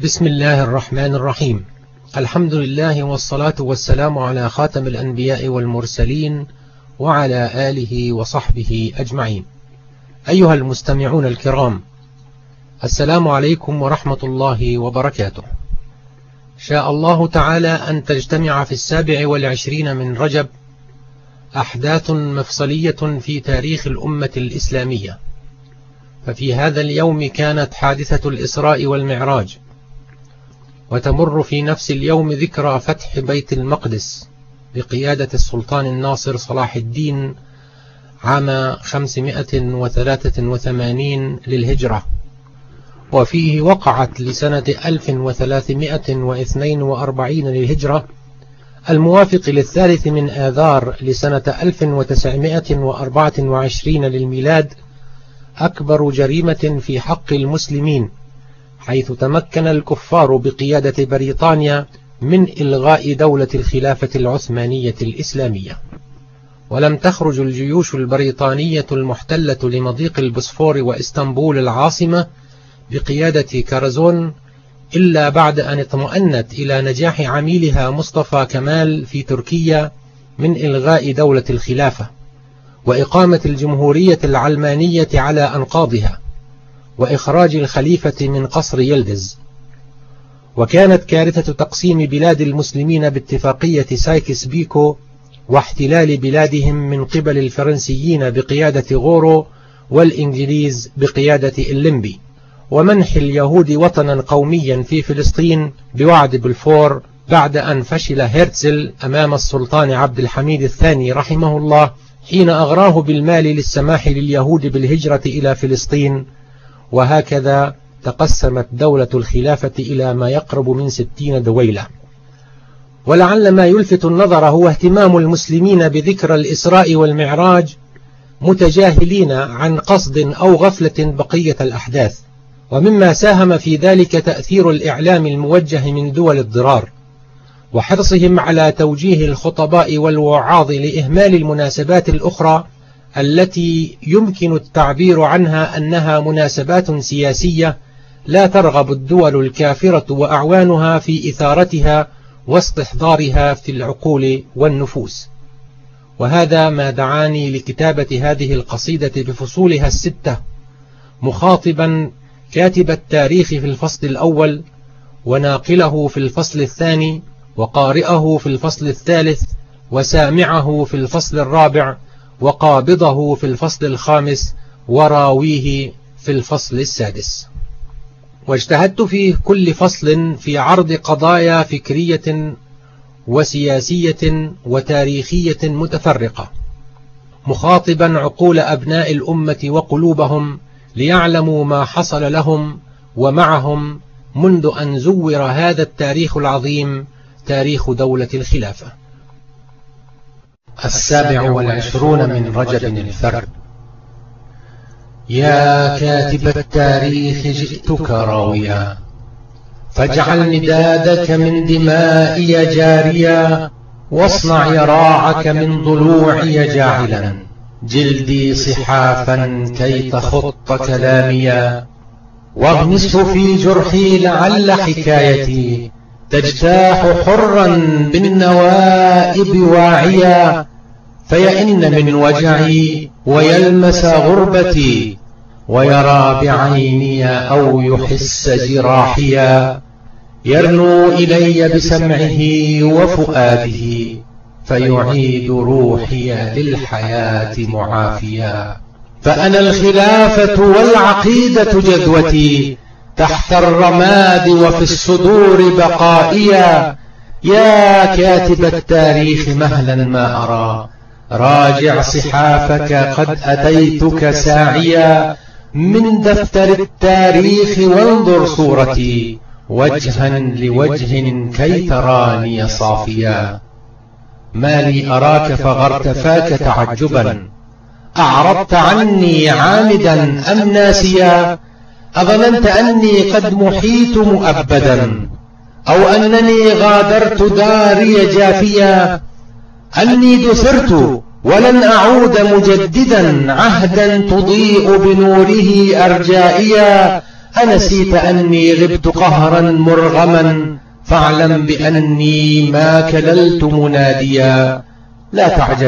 بسم الله الرحمن الرحيم. الحمد لله والصلاة والسلام على خاتم الأنبياء والمرسلين وعلى آله وصحبه أجمعين. أيها المستمعون الكرام، السلام عليكم ورحمة الله وبركاته. شاء الله تعالى أن تجتمع في 27 من رجب أحداث مفصلية في تاريخ الأمة الإسلامية. ففي هذا اليوم كانت حادثة الإسراء والمعراج، وتمر في نفس اليوم ذكرى فتح بيت المقدس بقيادة السلطان الناصر صلاح الدين عام 583 للهجرة، وفيه وقعت لسنة 1342 للهجرة الموافق للثالث من آذار لسنة 1924 للميلاد أكبر جريمة في حق المسلمين، حيث تمكن الكفار بقيادة بريطانيا من إلغاء دولة الخلافة العثمانية الإسلامية. ولم تخرج الجيوش البريطانية المحتلة لمضيق البوسفور وإسطنبول العاصمة بقيادة كارزون إلا بعد أن اطمأنت إلى نجاح عميلها مصطفى كمال في تركيا من إلغاء دولة الخلافة وإقامة الجمهورية العلمانية على أنقاضها وإخراج الخليفة من قصر يلدز. وكانت كارثة تقسيم بلاد المسلمين باتفاقية سايكس بيكو واحتلال بلادهم من قبل الفرنسيين بقيادة غورو والإنجليز بقيادة الليمبي، ومنح اليهود وطنا قوميا في فلسطين بوعد بلفور بعد أن فشل هرتزل أمام السلطان عبد الحميد الثاني رحمه الله حين أغراه بالمال للسماح لليهود بالهجرة إلى فلسطين. وهكذا تقسمت دولة الخلافة إلى ما يقرب من 60 دويلة. ولعل ما يلفت النظر هو اهتمام المسلمين بذكرى الإسراء والمعراج متجاهلين عن قصد أو غفلة بقية الأحداث، ومما ساهم في ذلك تأثير الإعلام الموجه من دول الضرار وحرصهم على توجيه الخطباء والوعاظ لإهمال المناسبات الأخرى التي يمكن التعبير عنها أنها مناسبات سياسية لا ترغب الدول الكافرة وأعوانها في إثارتها واستحضارها في العقول والنفوس. وهذا ما دعاني لكتابة هذه القصيدة بفصولها 6، مخاطبا كاتب التاريخ في الفصل الأول، وناقله في الفصل الثاني، وقارئه في الفصل الثالث، وسامعه في الفصل الرابع، وقابضه في الفصل الخامس، وراويه في الفصل السادس. واجتهدت في كل فصل في عرض قضايا فكرية وسياسية وتاريخية متفرقة، مخاطبا عقول أبناء الأمة وقلوبهم ليعلموا ما حصل لهم ومعهم منذ أن زور هذا التاريخ العظيم، تاريخ دولة الخلافة. 27 من رجب الفرد. يا كاتب التاريخ جئتك راويا، فاجعل ندادك من دمائي جاريا، واصنع يراعك من ضلوعي جاعلا، جلدي صحافا كي تخط كلاميا، واغمسه في جرحي لعل حكايتي تجتاح حرا بالنوائب واعيا، فيئن من وجعي ويلمس غربتي، ويرى بعيني أو يحس جراحيا، يرنو إلي بسمعه وفؤاده، فيعيد روحي للحياة معافيا. فأنا الخلافة والعقيدة جذوتي، تحت الرماد وفي الصدور بقائيا. يا كاتب التاريخ مهلا ما أرى، راجع صحافك قد أتيتك ساعيا، من دفتر التاريخ وانظر صورتي، وجها لوجه كي تراني صافيا. ما لي أراك فغرت فاك تعجبا، أعرضت عني عامدا أم ناسيا، أظننت أني قد محيت مؤبدا، أو أنني غادرت داري جافيا، أني دثرت ولن أعود مجددا عهدا تضيء بنوره أرجائيا، أنسيت أني غبت قهرا مرغما فاعلم بأني ما كللت مناديا. لا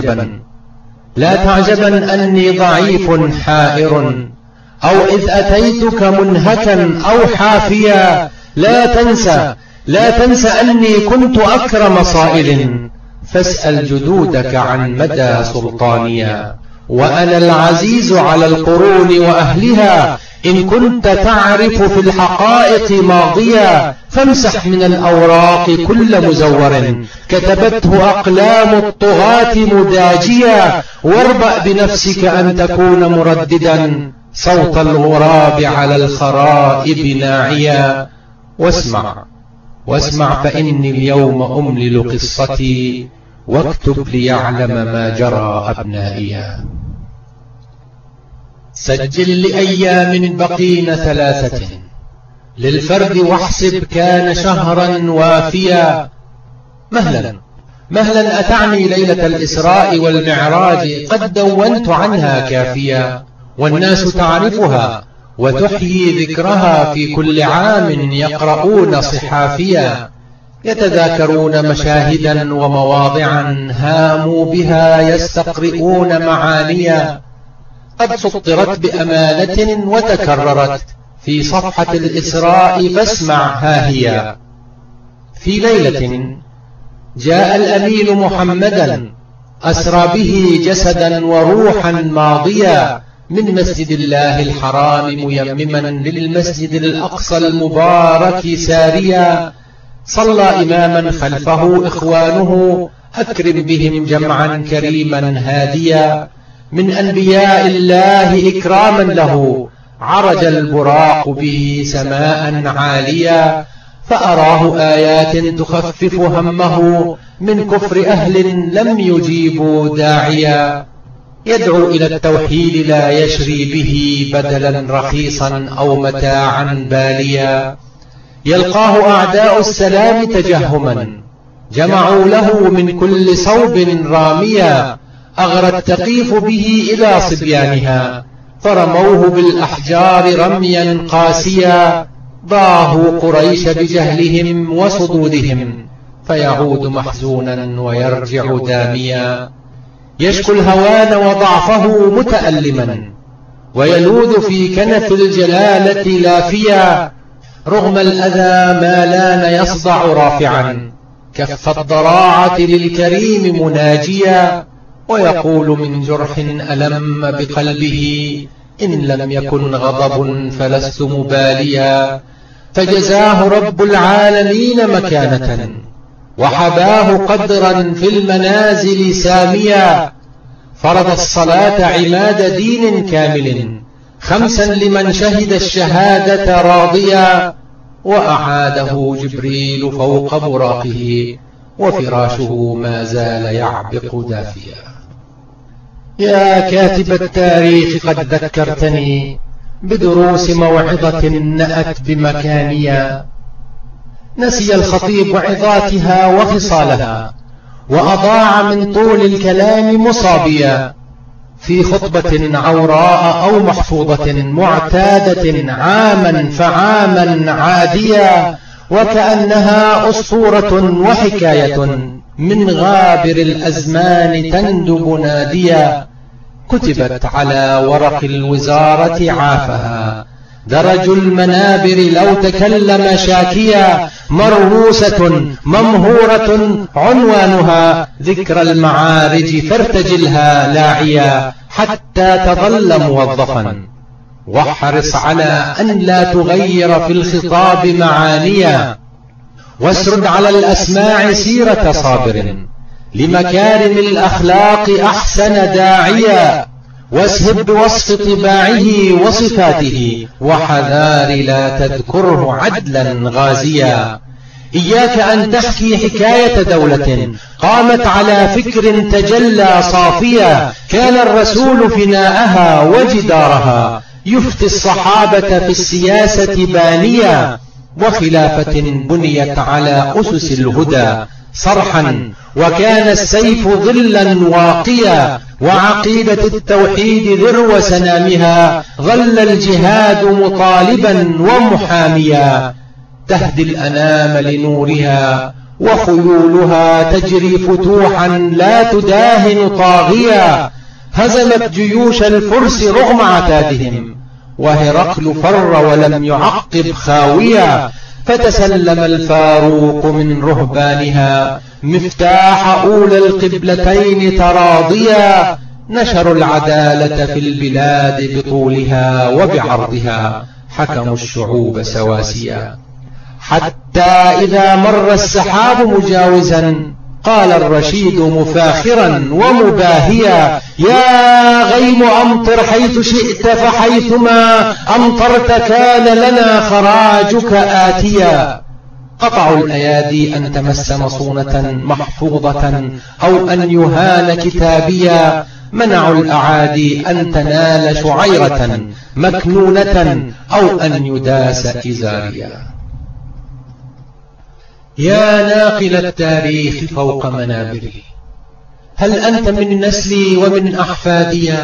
تعجبا أني ضعيف حائر أو إذ أتيتك منهكا أو حافيا. لا تنس أني كنت أكرم صائل فاسأل جدودك عن مدى سلطانيا. وأنا العزيز على القرون وأهلها إن كنت تعرف في الحقائق ماضيا. فامسح من الأوراق كل مزور كتبته أقلام الطغاة مداجيا. واربأ بنفسك أن تكون مرددا صوت الغراب على الخرائب ناعيا. واسمع فإني اليوم أملل قصتي واكتب ليعلم ما جرى أبنائيا. سجل لأيام بقين 3 للفرد واحسب كان شهرا وافيا. مهلا أتعني ليلة الإسراء والمعراج قد دونت عنها كافيا. والناس تعرفها وتحيي ذكرها في كل عام يقرؤون صحافيا. يتذاكرون مشاهدا ومواضعا هاموا بها يستقرئون معانيا. قد سطرت بأمانة وتكررت في صفحة الإسراء فاسمع ها هي. في ليلة جاء الأمين محمدا أسرى به جسدا وروحا ماضيا من مسجد الله الحرام ميمما للمسجد الأقصى المبارك ساريا. صلى إماما خلفه إخوانه أكرم بهم جمعا كريما هاديا. من أنبياء الله إكراما له عرج البراق به سماء عاليا. فأراه آيات تخفف همه من كفر أهل لم يجيبوا داعيا. يدعو إلى التوحيد لا يشري به بدلا رخيصا أو متاعا باليا. يلقاه أعداء السلام تجهما جمعوا له من كل صوب راميا. أغرى التقيف به إلى صبيانها فرموه بالأحجار رميا قاسيا. ضاهوا قريش بجهلهم وصدودهم فيعود محزونا ويرجع داميا. يشكو الهوان وضعفه متألما ويلوذ في كنف الجلالة لافيا. رغم الأذى ما لان يصدع رافعا كف الضراعة للكريم مناجيا. ويقول من جرح ألم بقلبه إن لم يكن غضب فلست مباليا. فجزاه رب العالمين مكانة وحباه قدرا في المنازل ساميا. فرض الصلاة عماد دين كامل 5 لمن شهد الشهادة راضيا. وأعاده جبريل فوق براقه وفراشه ما زال يعبق دافيا. يا كاتب التاريخ قد ذكرتني بدروس موعظة نأت بمكانيا. نسي الخطيب عظاتها وخصالها وأضاع من طول الكلام مصابيا. في خطبة عوراء أو محفوظة معتادة عاما فعاما عاديا. وكأنها أسطورة وحكاية من غابر الأزمان تندب ناديا. كتبت على ورق الوزارة عافها درج المنابر لو تكلم شاكيا. مرموسة ممهورة عنوانها ذكر المعارج فارتجلها لاعيا حتى تظل موظفا. واحرص على أن لا تغير في الخطاب معانيا. واسرد على الأسماع سيرة صابر لمكارم الأخلاق أحسن داعيا. واسهب بوصف طباعه وصفاته وحذار لا تذكره عدلا غازيا. إياك أن تحكي حكاية دولة قامت على فكر تجلى صافيا. كان الرسول فناءها وجدارها يفتي الصحابة في السياسة بانيا. وخلافة بنيت على أسس الهدى صرحا، وكان السيف ظلا واقيا، وعقيدة التوحيد ذروة سنامها، ظل الجهاد مطالبا ومحاميا. تهدي الأنام لنورها، وخيولها تجري فتوحا لا تداهن طاغيا. هزمت جيوش الفرس رغم عتادهم، وهرقل فر ولم يعقب خاويا. فتسلم الفاروق من رهبانها، مفتاح أولى القبلتين تراضيا. نشروا العدالة في البلاد بطولها وبعرضها، حكموا الشعوب سواسيا. حتى إذا مر السحاب مجاوزا، قال الرشيد مفاخرا ومباهيا: يا غيم أمطر حيث شئت، فحيثما أمطرت كان لنا خراجك آتيا. قطعوا الأيادي أن تمس مصونة محفوظة، أو أن يهان كتابيا. منعوا الأعادي أن تنال شعيرة مكنونة، أو أن يداس إزاريا. يا ناقل التاريخ فوق منابري، هل أنت من نسلي ومن أحفادي؟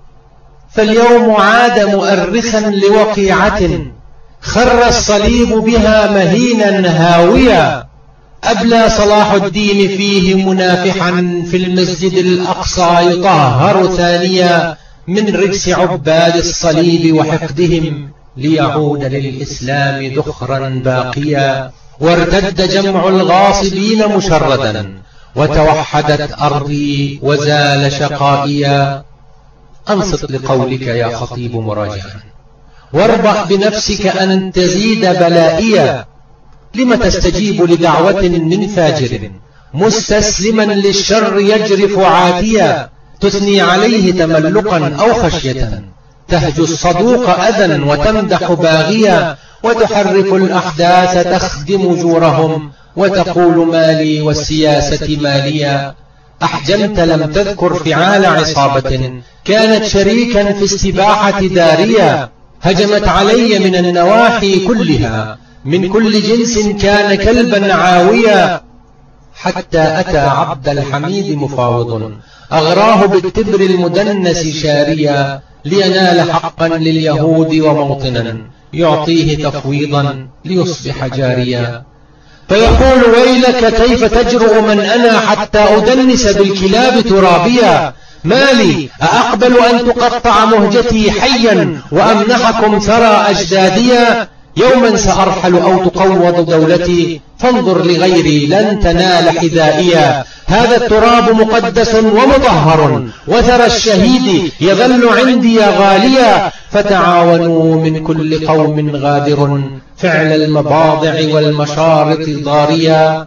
فاليوم عاد مؤرخا لوقيعة، خر الصليب بها مهينا هاويا. أبلى صلاح الدين فيه منافحا، في المسجد الأقصى يطهر ثانيا من رجس عباد الصليب وحقدهم، ليعود للإسلام ذخرا باقيا. وارتد جمع الغاصبين مشردا، وتوحدت أرضي وزال شقائيا. أنصت لقولك يا خطيب مراجعا، واربأ بنفسك أن تزيد بلائيا. لم تستجيب لدعوة من فاجر، مستسلما للشر يجرف عاتيا. تثني عليه تملقا أو خشية، تهجو الصدوق أذى وتمدح باغيا. وتحرك الأحداث تخدم جورهم، وتقول مالي والسياسة ماليا. أحجمت لم تذكر فعال عصابة، كانت شريكا في استباحة داريا. هجمت علي من النواحي كلها، من كل جنس كان كلبا عاويا. حتى أتى عبد الحميد مفاوض، أغراه بالتبر المدنس شاريا. لينال حقا لليهود وموطنا، يعطيه تفويضا ليصبح جاريا. فيقول ويلك كيف تجرؤ من أنا، حتى أدنس بالكلاب ترابيا. مالي أأقبل أن تقطع مهجتي حيا، وأمنحكم ثرى أجداديا. يوما سأرحل أو تقوض دولتي، فانظر لغيري لن تنال حذائيا. هذا التراب مقدس ومطهر، وثرى الشهيد يظل عندي غاليا. فتعاونوا من كل قوم غادر، فعل المباضع والمشارط ضاريا.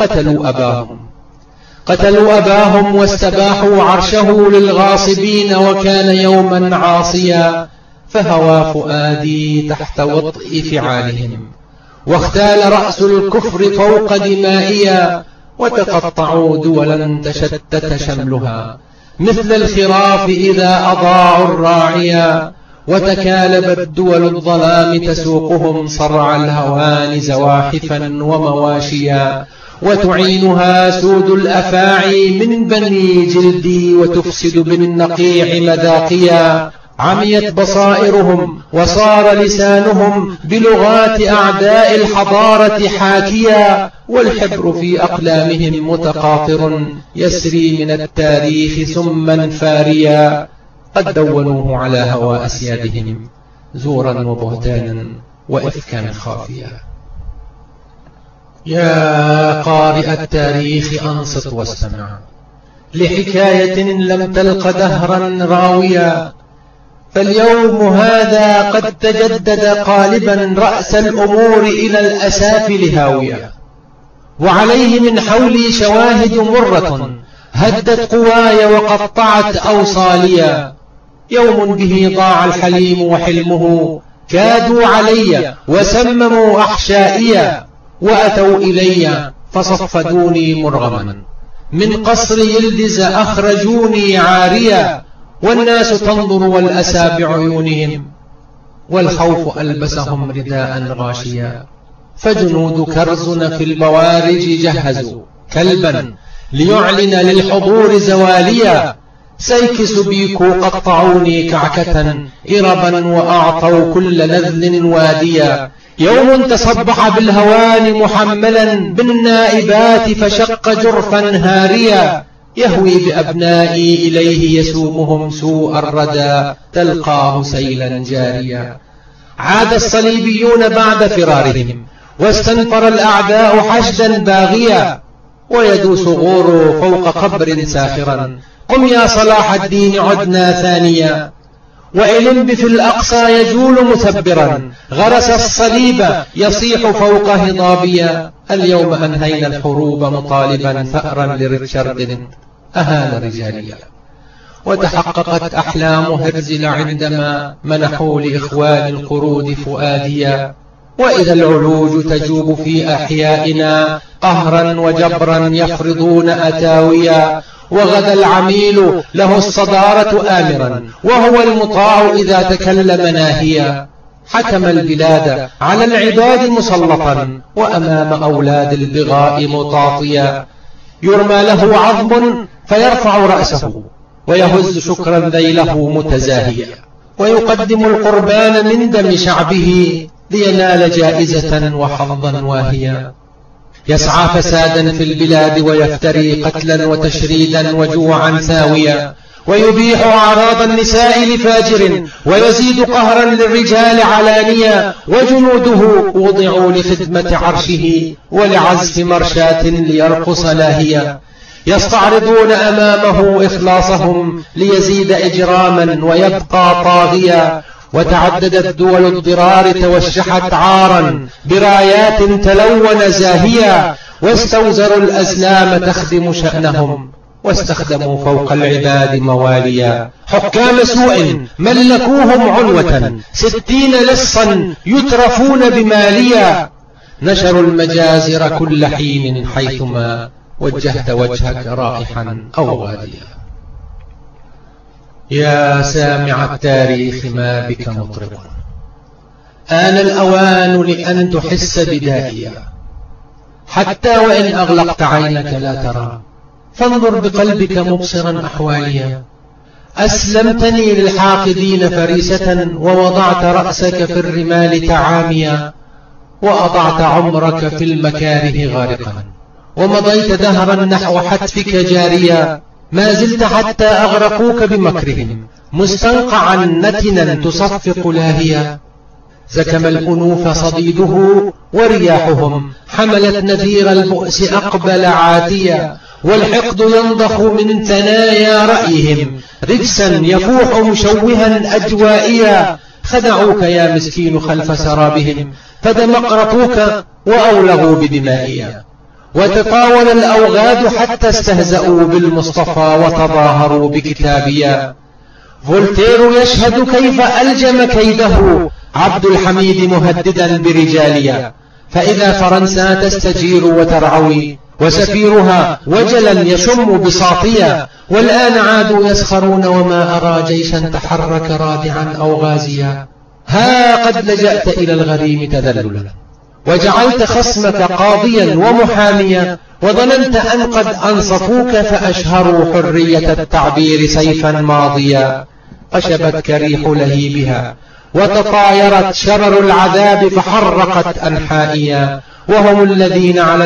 قتلوا أباهم واستباحوا عرشه للغاصبين، وكان يوما عاصيا. فهوى فؤادي تحت وطئ فعالهم، واختال رأس الكفر فوق دمائيا. وتقطعوا دولا تشتت شملها، مثل الخراف إذا أضاعوا الراعيا. وتكالبت دول الظلام تسوقهم صرع الهوان زواحفا ومواشيا. وتعينها سود الأفاعي من بني جلدي، وتفسد بالنقيع مذاقيا. عميت بصائرهم وصار لسانهم بلغات أعداء الحضارة حاكيا. والحبر في أقلامهم متقاطر، يسري من التاريخ سما فاريا. قد دونوه على هوى أسيادهم، زورا وبهتانا وإفكا خافيا. يا قارئ التاريخ أنصت واستمع لحكاية لم تلق دهرا راويا. فاليوم هذا قد تجدد قالبا رأس الأمور إلى الأسافل هاوية، وعليه من حولي شواهد مرة هدت قواي وقطعت أوصاليا. يوم به ضاع الحليم وحلمه، كادوا علي وسمموا أحشائيا. وأتوا إلي فصفدوني مرغما، من قصر يلدز أخرجوني عاريا. والناس تنظر والأسى بعيونهم، والخوف ألبسهم رداء غاشيا. فجنود كرزن في البوارج جهزوا، كلبا ليعلن للحضور زواليا. سيكس بيكو قطعوني كعكة إربا وأعطوا كل نذل واديا. يوم تصبح بالهوان محملا بالنائبات فشق جرفا هاريا. يهوي بأبنائي إليه يسومهم سوء الردى تلقاه سيلا جاريا. عاد الصليبيون بعد فرارهم واستنفر الأعداء حشدا باغيا. ويدوس غور فوق قبر ساخرا قم يا صلاح الدين عدنا ثانيا. وإلمب في الأقصى يجول مثبرا غرس الصليب يصيح فوق هضابيا. اليوم أنهينا الحروب مطالبا ثأرا لريتشارد أهان رجاليا. وتحققت أحلام هرزل عندما منحوا لإخوان القرود فؤاديا. وإذا العلوج تجوب في أحيائنا قهرا وجبرا يفرضون أتاويا. وغدا العميل له الصدارة آمرا وهو المطاع إذا تكلم ناهيا. حكم البلاد على العباد مسلطا وأمام أولاد البغاء مطاطيا. يرمى له عظم فيرفع رأسه ويهز شكرا ذيله متزاهيا. ويقدم القربان من دم شعبه لينال جائزة وحظا واهيا. يسعى فسادا في البلاد ويفتري قتلا وتشريدا وجوعا ثاويا. ويبيح أعراض النساء لفاجر ويزيد قهرا للرجال علانيا. وجنوده وضعوا لخدمة عرشه ولعزف مرشاة ليرقص لاهيا. يستعرضون أمامه إخلاصهم ليزيد إجراما ويبقى طاغيا. وتعددت دول الضرار توشحت عارا برايات تلون زاهيا. واستوزروا الأزلام تخدم شأنهم واستخدموا فوق العباد مواليا. حكام سوء ملكوهم عنوة 60 لصا يترفون بماليا. نشروا المجازر كل حين حيثما وجهت وجهك رائحا أو غاديا. يا سامع التاريخ ما بك مطرب آن الأوان لأن تحس بدائيا. حتى وإن أغلقت عينك لا ترى فانظر بقلبك مبصرا أحواليا. أسلمتني للحاقدين فريسة ووضعت رأسك في الرمال تعاميا. وأضعت عمرك في المكاره غارقا ومضيت دهرا نحو حتفك جاريا. ما زلت حتى أغرقوك بمكرهم مستنقعا نتنا تصفق لاهيا. زكم الأنوف صديده ورياحهم حملت نذير البؤس أقبل عاتيا. والحقد ينضخ من ثنايا رأيهم رجسا يفوح مشوها أجوائيا. خدعوك يا مسكين خلف سرابهم فدمقرطوك وأولغوا بدمائيا. وتطاول الأوغاد حتى استهزأوا بالمصطفى وتظاهروا بكتابيا. فولتير يشهد كيف ألجم كيده عبد الحميد مهددا برجاليا. فإذا فرنسا تستجير وترعوي وسفيرها وجلا يشم بساطيا. والآن عادوا يسخرون وما أرى جيشا تحرك رادعا أو غازيا. ها قد لجأت إلى الغريم تذللا وجعلت خصمك قاضيا ومحاميا. وظننت أن قد أنصفوك فأشهروا حرية التعبير سيفا ماضيا. قشبتك ريح لهيبها وتطايرت شرر العذاب فحرقت أنحائيا. وهم الذين على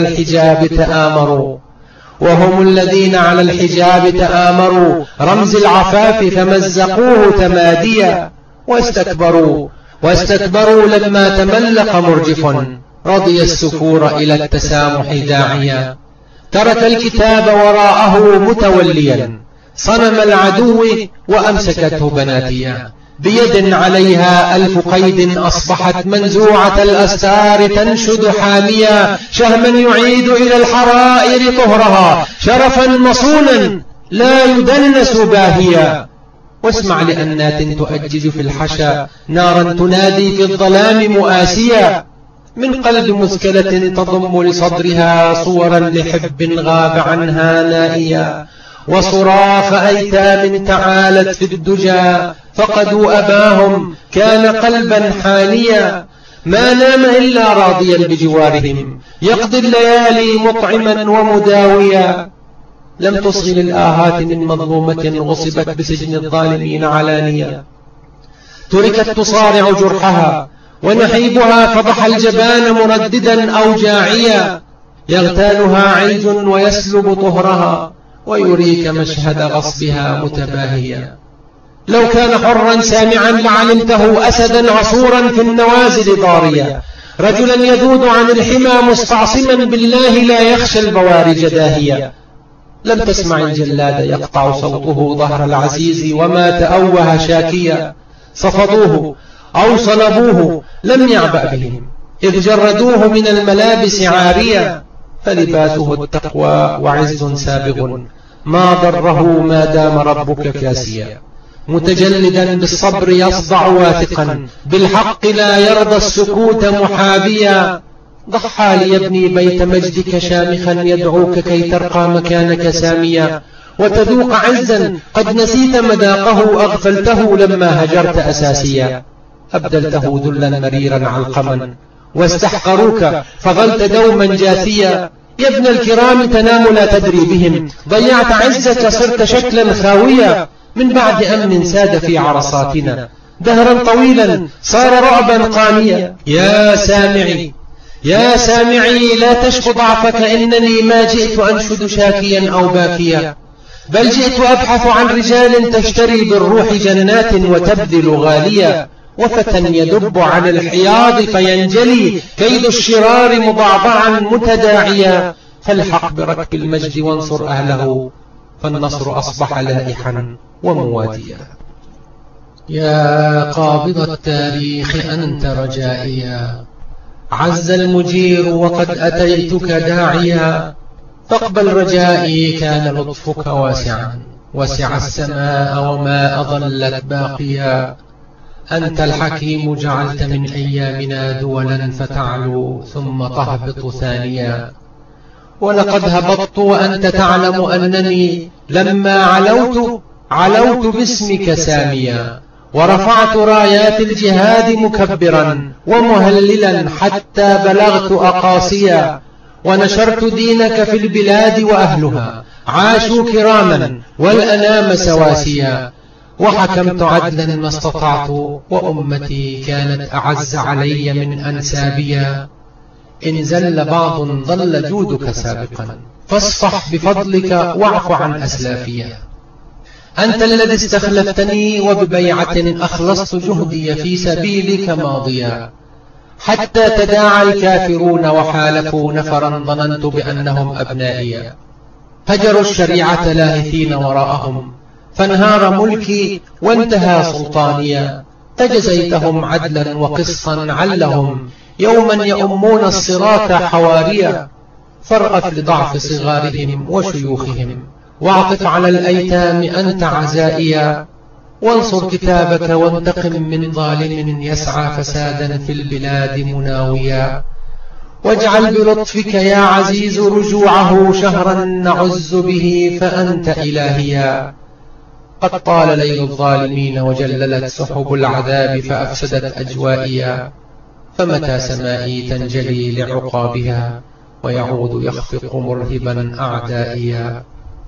الحجاب تآمروا رمز العفاف فمزقوه تماديا. واستكبروا لما تملق مرجف رضي السفور إلى التسامح داعيا. ترك الكتاب وراءه متوليا صنم العدو وأمسكته بناتيا. بيد عليها 1000 قيد أصبحت منزوعة الأستار تنشد حاميا. شهما يعيد إلى الحرائر طهرها شرفا مصونا لا يدنس باهيا. واسمع لأنات تؤجج في الحشا نارا تنادي في الظلام مؤاسيا. من قلب مثكلة تضم لصدرها صورا لحب غاب عنها نائيا. وصراخ أيتام تعالت في الدجى فقدوا أباهم كان قلبا حانيا. ما نام إلا راضيا بجوارهم، يقضي الليالي مطعما ومداويا. لم تصغ للآهات من مظلومة غصبت بسجن الظالمين علانية، تركت تصارع جرحها ونحيبها فضح الجبان مرددا أوجاعيا. يغتالها عيج ويسلب طهرها ويريك مشهد غصبها متباهيا. لو كان حرا سامعا لعلمته أسدا عصورا في النوازل ضاريا، رجلا يذود عن الحمى مستعصما بالله لا يخشى البوارج داهيا. لم تسمع الجلاد يقطع صوته ظهر العزيز وما تأوه شاكيا. صفضوه أو صلبوه لم يعبأ بهم، إذ جردوه من الملابس عاريا. فلباسه التقوى وعز سابغ، ما ضره ما دام ربك كاسيا. متجلدا بالصبر يصدع واثقا، بالحق لا يرضى السكوت محابيا. ضحى ليبني بيت مجدك شامخا يدعوك كي ترقى مكانك ساميا. وتذوق عزا قد نسيت مذاقه، أغفلته لما هجرت أساسيا. أبدلته ذلا مريرا علقما، واستحقروك فظلت دوما جاثيا. يا ابن الكرام تنام لا تدري بهم، ضيعت عزك صرت شكلا خاويا. من بعد أمن ساد في عرصاتنا، دهرا طويلا صار رعبا قانيا. يا سامعي يا سامعي لا تشك ضعفك، إنني ما جئت أنشد شاكيا أو باكيا، بل جئت أبحث عن رجال تشتري بالروح جنات وتبذل غاليا. وفتى يدب عن الحياض فينجلي، كيد الشرار مضعضعا متداعيا. فالحق بركب المجد وانصر أهله، فالنصر أصبح لائحا ومواتيا. يا قابض التاريخ أنت رجائيا، عز المجير وقد أتيتك داعيا. فاقبل رجائي كان لطفك واسعا، وسع السماء وما أظلت باقيا. أنت الحكيم جعلت من أيامنا دولا فتعلو ثم تهبط ثانيا. ولقد هبطت وأنت تعلم أنني لما علوت باسمك ساميا. ورفعت رايات الجهاد مكبرا ومهللا حتى بلغت أقاصيا. ونشرت دينك في البلاد وأهلها عاشوا كراما والأنام سواسيا. وحكمت عدلا ما استطعت، وأمتي كانت أعز علي من أنسابيا. إن زل بعض ظل جودك سابقا، فاصفح بفضلك واعف عن أسلافيا. أنت الذي استخلفتني وببيعة أخلصت جهدي في سبيلك ماضيا. حتى تداعى الكافرون وحالفوا نفرا ظننت بأنهم أبنائي. هجروا الشريعة لاهثين وراءهم، فانهار ملكي وانتهى سلطانيا. فجزيتهم عدلا وقسطا علهم، يوما يؤمون الصراط حواريا. فارأف لضعف صغارهم وشيوخهم، واعطف على الأيتام أنت عزائيا. وانصر كتابك وانتقم من ظالم يسعى فسادا في البلاد مناويا. واجعل بلطفك يا عزيز رجوعه شهرا نعز به فأنت إلهيا. قد طال ليل الظالمين وجللت سحب العذاب فأفسدت أجوائيا. فمتى سمائي تنجلي لعقابها، ويعود يخفق مرهبا أعدائيا.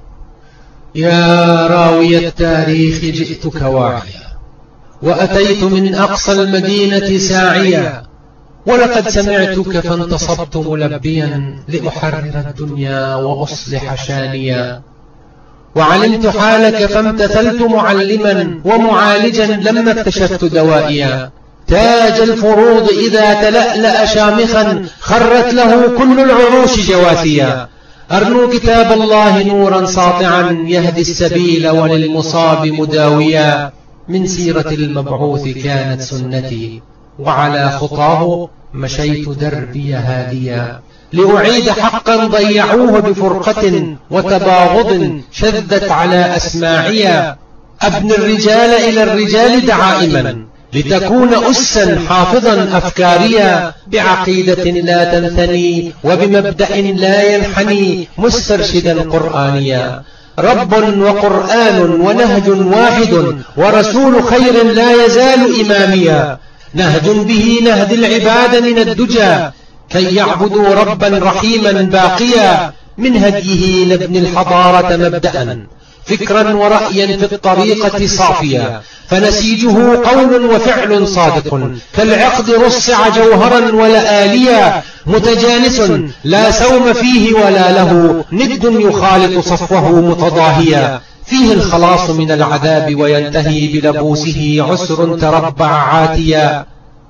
يا راوي التاريخ جئتك واعيا، وأتيت من أقصى المدينة ساعيا. ولقد سمعتك فانتصبت ملبيا، لأحرر الدنيا وأصلح شانيا. وعلمت حالك فامتثلت معلما، ومعالجا لما اكتشفت دوائيا. تاج الفروض إذا تلألأ شامخا، خرت له كل العروش جواثيا. أرنو كتاب الله نورا ساطعا، يهدي السبيل وللمصاب مداويا. من سيرة المبعوث كانت سنتي، وعلى خطاه مشيت دربي هاديا. لأعيد حقا ضيعوه بفرقة وتباغض شذت على أسماعيا. أبني الرجال إلى الرجال دعائما، لتكون أسا حافظا أفكاريا. بعقيدة لا تنثني وبمبدأ لا ينحني، مسترشدا قرآنيا. رب وقرآن ونهج واحد، ورسول خير لا يزال إماميا. نهج به نهدي العباد من الدجى كي يعبدوا ربا رحيما باقيا، من هديه نبني الحضارة مبدأ فكرا ورأيا في الطريقة صافيا، فنسيجه قول وفعل صادق كالعقد رصع جوهرا ولآليا، متجانس لا سوم فيه ولا له ند يخالط صفوه متضاهيا، فيه الخلاص من العذاب وينتهي بلبوسه عسر تربع عاتيا.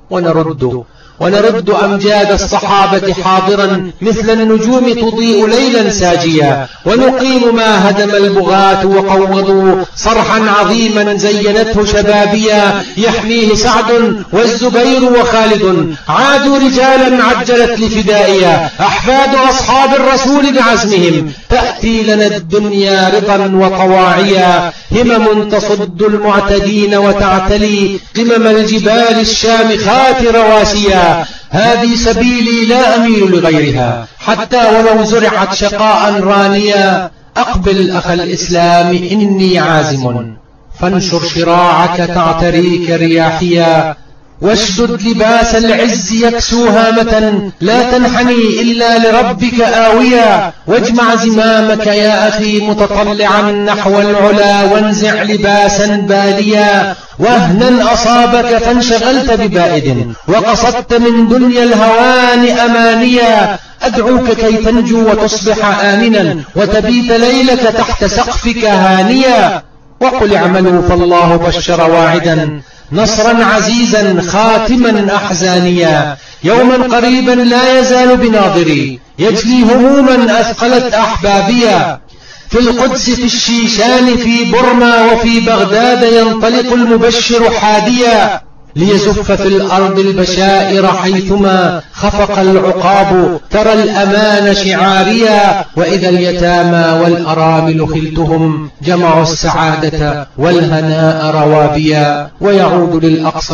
ونرد أمجاد الصحابة حاضرا مثل النجوم تضيء ليلا ساجيا، ونقيم ما هدم البغاة وقوضوا صرحا عظيما زينته شبابيا، يحميه سعد والزبير وخالد عادوا رجالا عجلت لفدائيا، أحفاد أصحاب الرسول بعزمهم تأتي لنا الدنيا رضا وطواعيا، همم تصد المعتدين وتعتلي قمم الجبال الشامخات رواسيا، هذه سبيلي لا أميل لغيرها حتى ولو زرعت شقاء رانيا، أقبل أخ الإسلام إني عازم، فانشر شراعك تعتريك رياحيا، واشدد لباس العز يكسو هامة لا تنحني إلا لربك آويا، واجمع زمامك يا أخي متطلعا نحو العلا، وانزع لباسا باليا، وهنا أصابك فانشغلت ببائد وقصدت من دنيا الهوان أمانيا، أدعوك كي تنجو وتصبح آمنا وتبيت ليلك تحت سقفك هانيا، وقل اعملوا فالله بشر واعدا نصرا عزيزا خاتما أحزانيا، يوما قريبا لا يزال بناظري يجلي هموما أثقلت أحبابيا، في القدس في الشيشان في برما وفي بغداد ينطلق المبشر حاديا، ليزف في الأرض البشائر حيثما خفق العقاب، ترى الأمان شعاريا، وإذا اليتامى والأرامل خلتهم جمعوا السعادة والهناء روابيا، ويعود للأقصى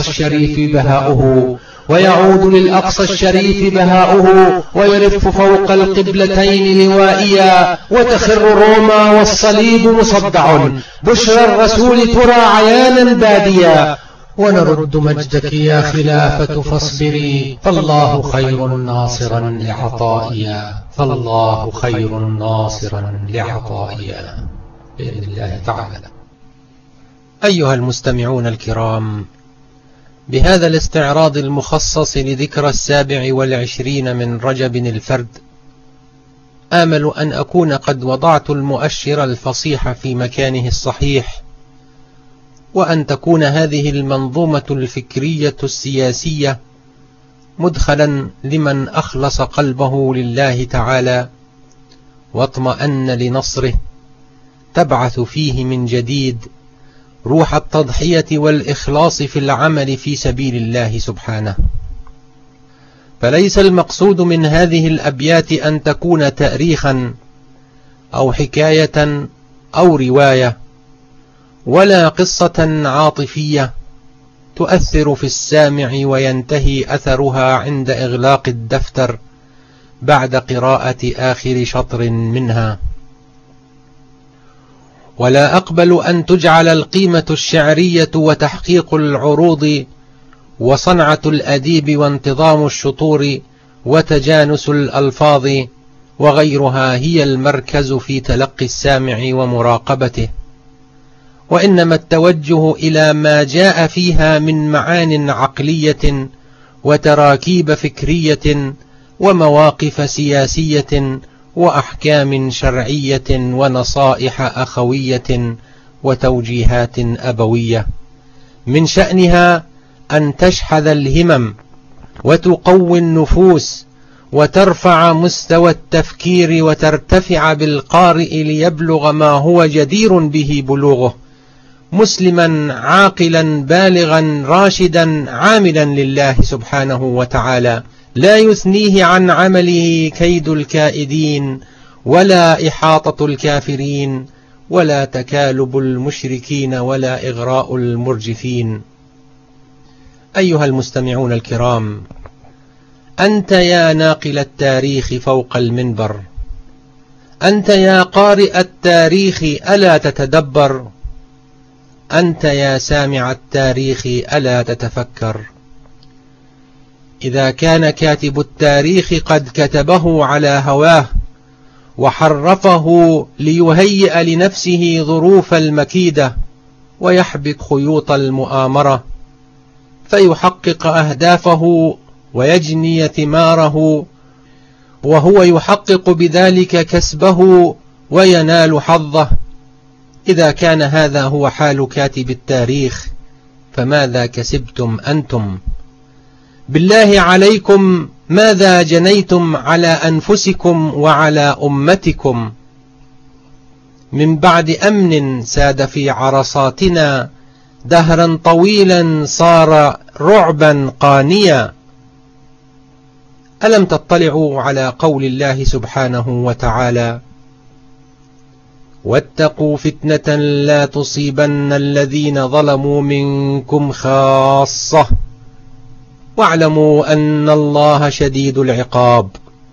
الشريف بهاؤه ويرف فوق القبلتين لوائيا، وتخر روما والصليب مصدع بشرى الرسول ترى عيانا باديا، ونرد مجدك يا خلافة فاصبري فالله خير ناصرا لعطائيا بإذن الله تعالى. أيها المستمعون الكرام، بهذا الاستعراض المخصص لذكرى 27 من رجب الفرد، آمل أن أكون قد وضعت المؤشر الفصيح في مكانه الصحيح، وأن تكون هذه المنظومة الفكرية السياسية مدخلا لمن أخلص قلبه لله تعالى واطمأن لنصره، تبعث فيه من جديد روح التضحية والإخلاص في العمل في سبيل الله سبحانه. فليس المقصود من هذه الأبيات أن تكون تاريخا أو حكاية أو رواية، ولا قصة عاطفية تؤثر في السامع وينتهي أثرها عند إغلاق الدفتر بعد قراءة آخر شطر منها. ولا أقبل أن تجعل القيمة الشعرية وتحقيق العروض وصنعة الأديب وانتظام الشطور وتجانس الألفاظ وغيرها هي المركز في تلقي السامع ومراقبته، وإنما التوجه إلى ما جاء فيها من معان عقلية وتراكيب فكرية ومواقف سياسية وأحكام شرعية ونصائح أخوية وتوجيهات أبوية، من شأنها أن تشحذ الهمم وتقوي النفوس وترفع مستوى التفكير وترتفع بالقارئ ليبلغ ما هو جدير به بلوغه، مسلما عاقلا بالغا راشدا عاملا لله سبحانه وتعالى، لا يثنيه عن عمله كيد الكائدين ولا إحاطة الكافرين ولا تكالب المشركين ولا إغراء المرجفين. أيها المستمعون الكرام، أنت يا ناقل التاريخ فوق المنبر، أنت يا قارئ التاريخ ألا تتدبر، أنت يا سامع التاريخ ألا تتفكر، إذا كان كاتب التاريخ قد كتبه على هواه وحرفه ليهيئ لنفسه ظروف المكيدة ويحبك خيوط المؤامرة فيحقق أهدافه ويجني ثماره، وهو يحقق بذلك كسبه وينال حظه، إذا كان هذا هو حال كاتب التاريخ فماذا كسبتم أنتم؟ بالله عليكم ماذا جنيتم على أنفسكم وعلى أمتكم؟ من بعد أمن ساد في عرصاتنا دهرا طويلا صار رعبا قانيا. ألم تطلعوا على قول الله سبحانه وتعالى: واتقوا فتنة لا تصيبن الذين ظلموا منكم خاصة واعلموا أن الله شديد العقاب.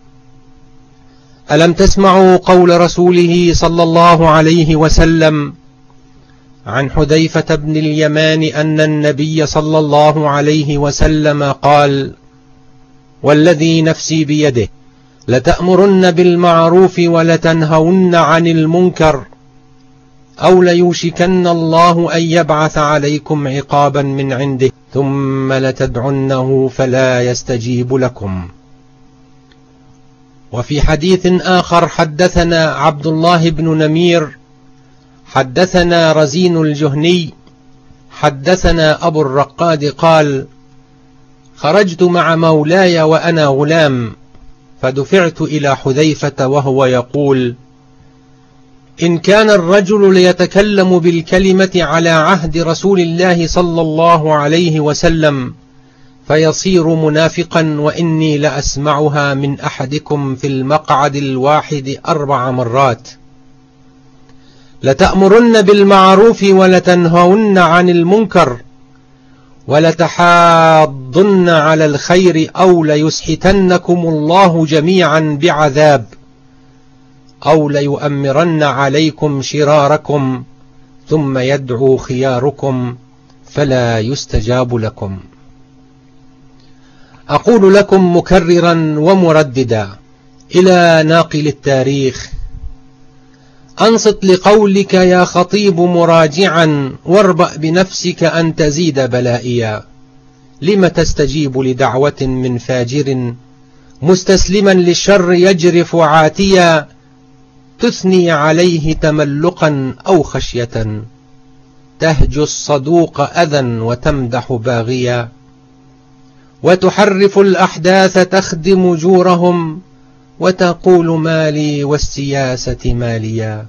ألم تسمعوا قول رسوله صلى الله عليه وسلم عن حذيفة بن اليمان أن النبي صلى الله عليه وسلم قال: والذي نفسي بيده لتأمرن بالمعروف ولتنهون عن المنكر أو ليوشكن الله أن يبعث عليكم عقابا من عنده ثم لتدعنه فلا يستجيب لكم. وفي حديث آخر حدثنا عبد الله بن نمير حدثنا رزين الجهني حدثنا أبو الرقاد قال: خرجت مع مولاي وأنا غلام فدفعت إلى حذيفة وهو يقول: إن كان الرجل ليتكلم بالكلمة على عهد رسول الله صلى الله عليه وسلم فيصير منافقا، وإني لأسمعها من أحدكم في المقعد الواحد 4 مرات: لتأمرن بالمعروف ولتنهون عن المنكر ولتحاضن على الخير أو ليسحتنكم الله جميعا بعذاب أو ليؤمرن عليكم شراركم ثم يدعو خياركم فلا يستجاب لكم. أقول لكم مكررا ومرددا إلى ناقل التاريخ: أنصت لقولك يا خطيب مراجعا واربأ بنفسك أن تزيد بلائيا. لم تستجيب لدعوة من فاجر مستسلما للشر يجرف عاتيا تثني عليه تملقا أو خشية تهجو الصدوق أذى وتمدح باغيا وتحرف الأحداث تخدم جورهم وتقول مالي والسياسة ماليا.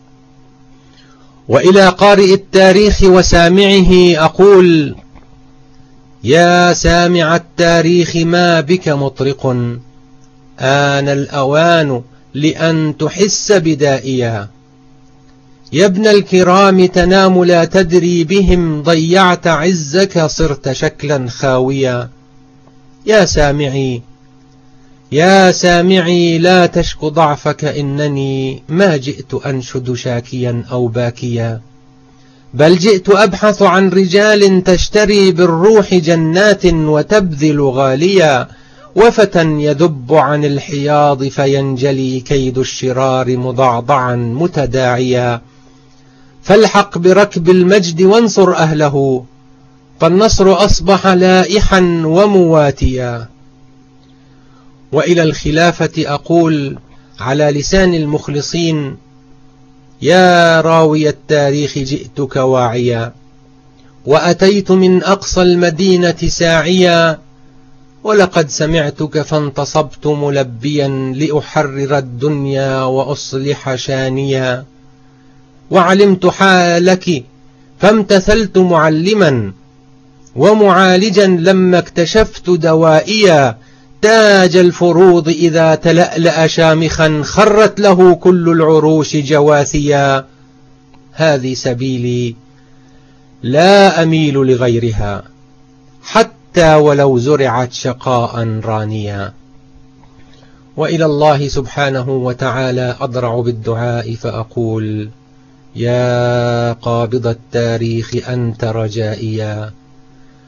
وإلى قارئ التاريخ وسامعه أقول: يا سامع التاريخ ما بك مطرق، آن الأوان لأن تحس بدائيا. يا ابن الكرام تنام لا تدري بهم ضيعت عزك صرت شكلا خاويا. يا سامعي لا تشك ضعفك، إنني ما جئت أنشد شاكيا أو باكيا، بل جئت أبحث عن رجال تشتري بالروح جنات وتبذل غاليا، وفتى يذب عن الحياض فينجلي كيد الشرار مضعضعا متداعيا. فالحق بركب المجد وانصر أهله، فالنصر أصبح لائحا ومواتيا. وإلى الخلافة أقول على لسان المخلصين: يا راوي التاريخ جئتك واعيا، وأتيت من أقصى المدينة ساعيا، ولقد سمعتك فانتصبت ملبيا لأحرر الدنيا وأصلح شانيا، وعلمت حالك فامتثلت معلما ومعالجا لما اكتشفت دوائيا. تاج الفروض إذا تلألأ شامخا خرت له كل العروش جواثيا. هذه سبيلي لا أميل لغيرها حتى ولو زرعت شقاء رانيا. وإلى الله سبحانه وتعالى أضرع بالدعاء فأقول: يا قابض التاريخ أنت رجائيا،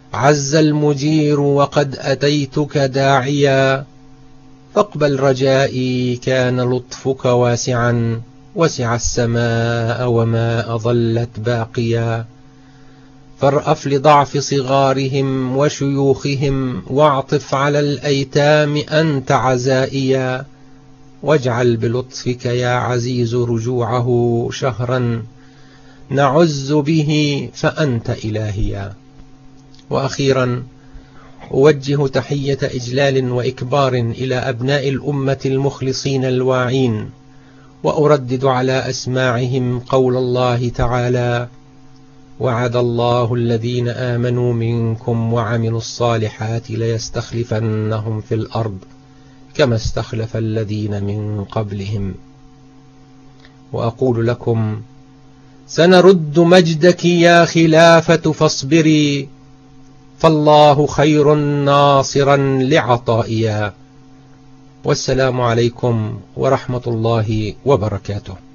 عز المجير وقد أتيتك داعيا، فاقبل رجائي كان لطفك واسعا، وسع السماء وما أظلت باقيا. فارأف لضعف صغارهم وشيوخهم، واعطف على الأيتام أنت عزائيا، واجعل بلطفك يا عزيز رجوعه شهرا نعز به فأنت إلهيا. وأخيرا أوجه تحية إجلال وإكبار إلى أبناء الأمة المخلصين الواعين، وأردد على أسماعهم قول الله تعالى: وعد الله الذين آمنوا منكم وعملوا الصالحات ليستخلفنهم في الأرض كما استخلف الذين من قبلهم. وأقول لكم: سنرد مجدك يا خلافة فاصبري، فالله خير ناصرا لعطائيا. والسلام عليكم ورحمة الله وبركاته.